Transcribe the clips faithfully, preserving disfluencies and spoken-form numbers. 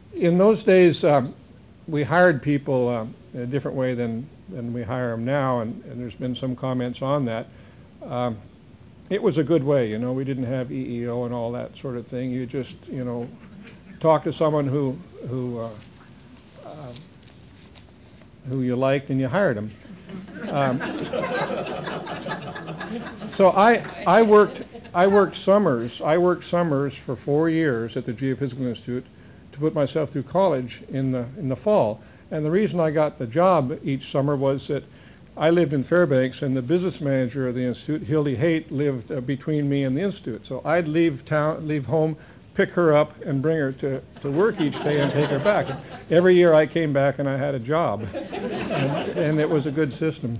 In those days, um, we hired people um, in a different way than, than we hire them now, and, and there's been some comments on that. Um, it was a good way, you know. We didn't have E E O and all that sort of thing. You just, you know, talk to someone who who uh, um, who you liked and you hired them. Um, so I I worked I worked summers I worked summers for four years at the Geophysical Institute to put myself through college in the in the fall. And the reason I got the job each summer was that I lived in Fairbanks, and the business manager of the institute, Hildy Haight, lived uh, between me and the institute. So I'd leave town, leave home, pick her up, and bring her to, to work each day and take her back. And every year I came back and I had a job, and, and it was a good system.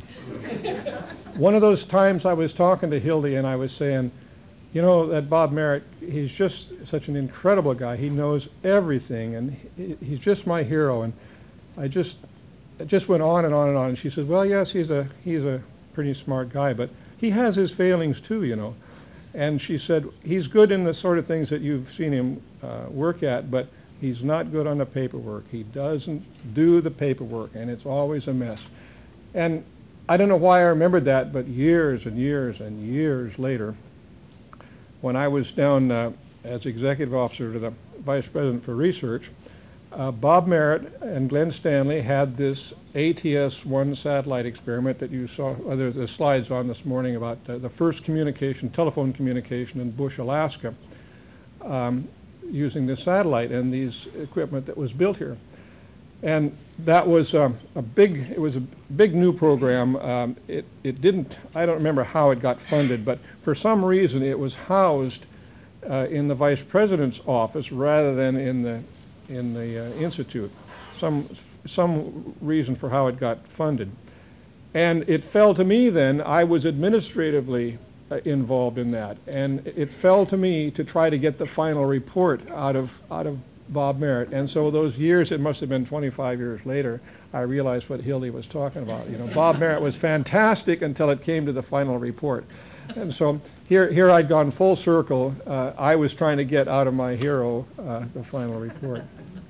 One of those times I was talking to Hildy and I was saying, you know, that Bob Merritt, he's just such an incredible guy. He knows everything, and he, he's just my hero. And I just it just went on and on and on. And she said, well, yes, he's a he's a pretty smart guy, but he has his failings too, you know. And she said, he's good in the sort of things that you've seen him uh, work at, but he's not good on the paperwork. He doesn't do the paperwork, and it's always a mess. And I don't know why I remembered that, but years and years and years later, when I was down uh, as executive officer to the vice president for research, uh, Bob Merritt and Glenn Stanley had this A T S one satellite experiment that you saw, uh, there's the slides on this morning about uh, the first communication, telephone communication in Bush, Alaska, um, using this satellite and these equipment that was built here. And that was um, a big, it was a big new program. Um, it, it didn't, I don't remember how it got funded, but for some reason it was housed uh, in the vice president's office rather than in the in the uh, institute. Some some reason for how it got funded. And it fell to me then, I was administratively uh, involved in that, and it fell to me to try to get the final report out of out of Bob Merritt. And so those years, it must have been twenty-five years later, I realized what Hildy was talking about. You know, Bob Merritt was fantastic until it came to the final report. And so here, here I'd gone full circle. Uh, I was trying to get out of my hero uh, the final report.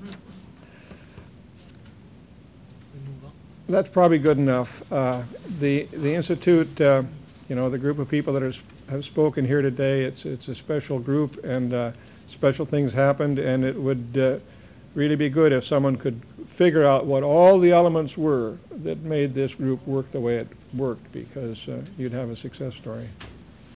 That's probably good enough. Uh, the the institute, uh, you know, the group of people that are, have spoken here today, it's it's a special group, and uh, special things happened, and it would uh, really be good if someone could figure out what all the elements were that made this group work the way it worked, because uh, you'd have a success story.